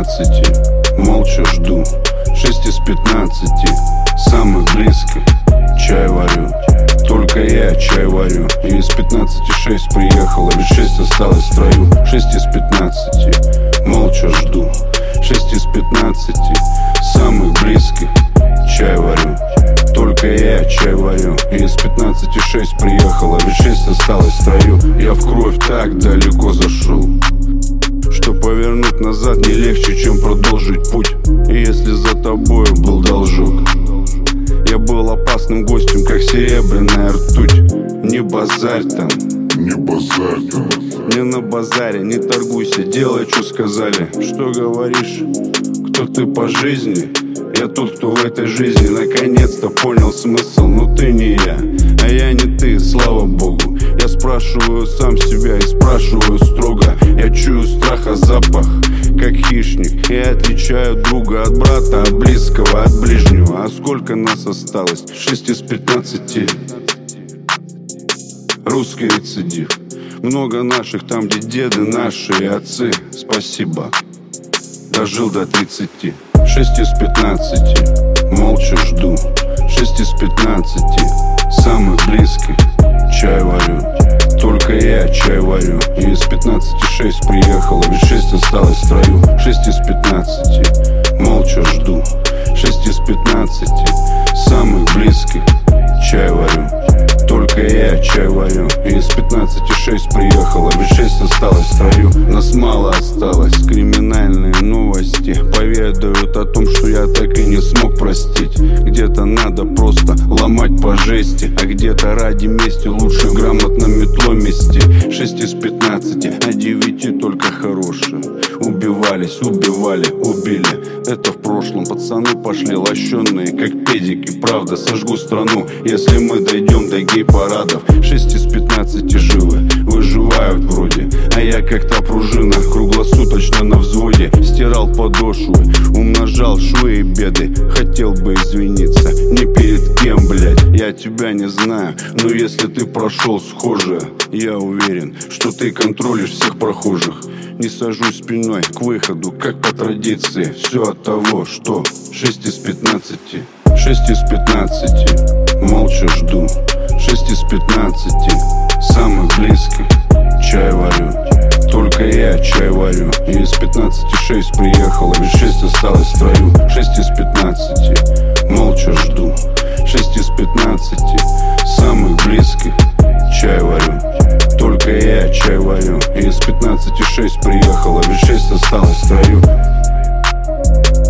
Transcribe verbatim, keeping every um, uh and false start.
пятнадцати молча жду, шесть из пятнадцати самых близко чай варю. Только я чай варю. И из пятнадцати шесть приехало, ведь шесть осталось в строю. Шесть из пятнадцати молча жду, шесть из пятнадцати самых близко чай варю. Только я чай варю. И из пятнадцати шесть приехало, ведь шесть осталось в строю. Я в кровь так далеко зашел, что повернуть назад не легче, чем продолжить путь. И если за тобой был должок, я был опасным гостем, как серебряная ртуть. Не базарь там, не базарь там, не на базаре, не торгуйся, делай, что сказали. Что говоришь, кто ты по жизни? Я тот, кто в этой жизни наконец-то понял смысл. Но ты не я, а я не ты, слава богу. Я спрашиваю сам себя и спрашиваю строго. Я чую страха запах, как хищник. Я отличаю друга от брата, от близкого, от ближнего. А сколько нас осталось? Шесть из пятнадцати. Русский рецидив. Много наших там, где деды наши и отцы. Спасибо, дожил до тридцати. Шесть из пятнадцати молча жду, шесть из пятнадцати самых близких чай варю. Только я чай варю. И из пятнадцати шесть приехало, ведь шесть осталось в строю. Шесть из пятнадцати молча жду, шесть из пятнадцати самых близких чай варю. Только я чай варю. И из пятнадцати шесть приехало, ведь шесть осталось в строю. Нас мало осталось, криминальные новости поведают о том, что я так и не смог простить. Где-то надо просто ломать по жести, а где-то ради мести лучше грамотно метлой мести. Шесть из пятнадцати, а девяти только хорошие. Убивались, убивали, убили. Это в прошлом, пацаны пошли лощеные, как педики. Правда, сожгу страну, если мы дойдем до гей-парадов. Шесть из пятнадцати живы, выживают вроде, а я как та пружина, круглосуточно на взводе. Стирал подошвы, умножал швы и беды. Хотел бы извиниться, не перед кем, блядь. Я тебя не знаю, но если ты прошел схожее, я уверен, что ты контролишь всех прохожих. Не сажусь спиной к выходу, как по традиции. Все от того, что шесть из пятнадцати. Шесть из пятнадцати молча жду, шесть из пятнадцати самых близких чай варю. Только я чай варю. И из пятнадцати шесть приехало, ведь шесть осталось в строю. Шесть из пятнадцати молча жду, шесть из пятнадцати самых близких чай варю. Только я чай варю. И из пятнадцати шесть приехало, ведь шесть осталось в строю.